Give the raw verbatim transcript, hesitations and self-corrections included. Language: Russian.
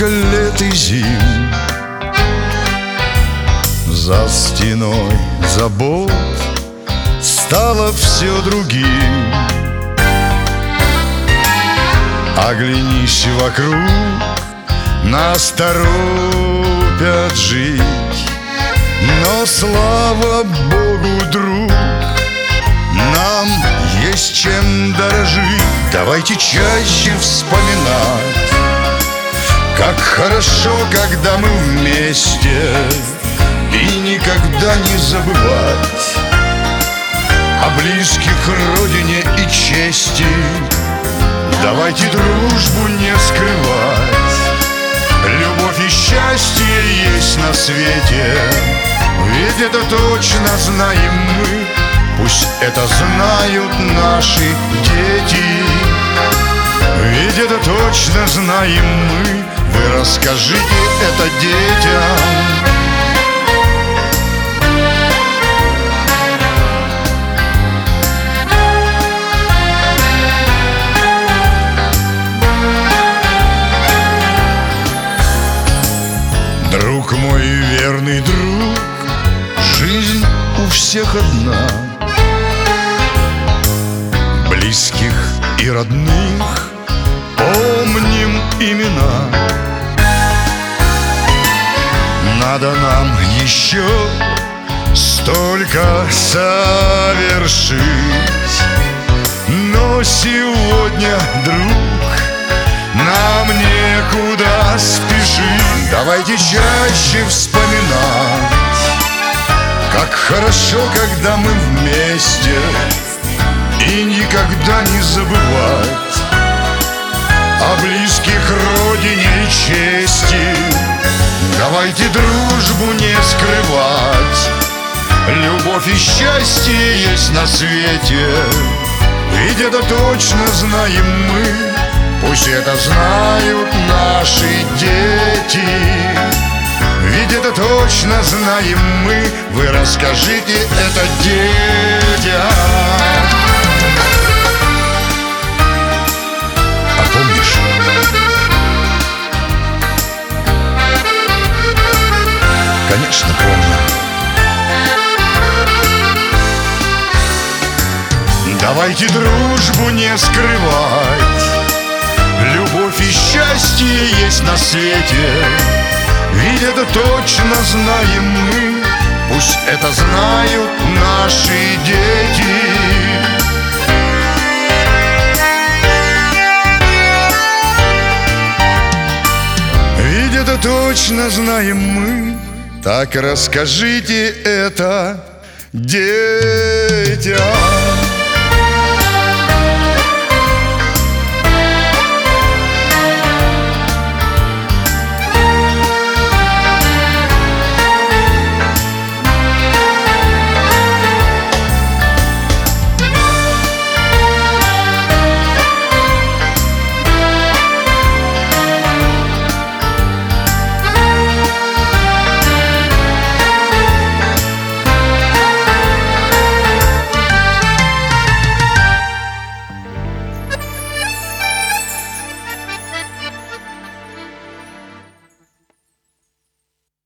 Сколько лет и зим за стеной забот стало все другим. Оглянись вокруг, нас торопят жить, но слава Богу, друг, нам есть чем дорожить. Давайте чаще вспоминать, как хорошо, когда мы вместе, и никогда не забывать о близких, родине и чести. Давайте дружбу не скрывать, любовь и счастье есть на свете. Ведь это точно знаем мы, пусть это знают наши дети. Ведь это точно знаем мы, вы расскажите это детям. Друг мой, верный друг, жизнь у всех одна. Близких и родных помним имена. Надо нам еще столько совершить, но сегодня, друг, нам некуда спешить. Давайте чаще вспоминать, как хорошо, когда мы вместе, и никогда не забывать о близких, родине и чести. Давайте дружбу не скрывать, любовь и счастье есть на свете. Ведь это точно знаем мы, пусть это знают наши дети. Ведь это точно знаем мы, вы расскажите это детям. А помнишь? Конечно, помню. Давайте дружбу не скрывать, любовь и счастье есть на свете. Ведь это точно знаем мы, пусть это знают наши дети. Ведь это точно знаем мы, так расскажите это детям.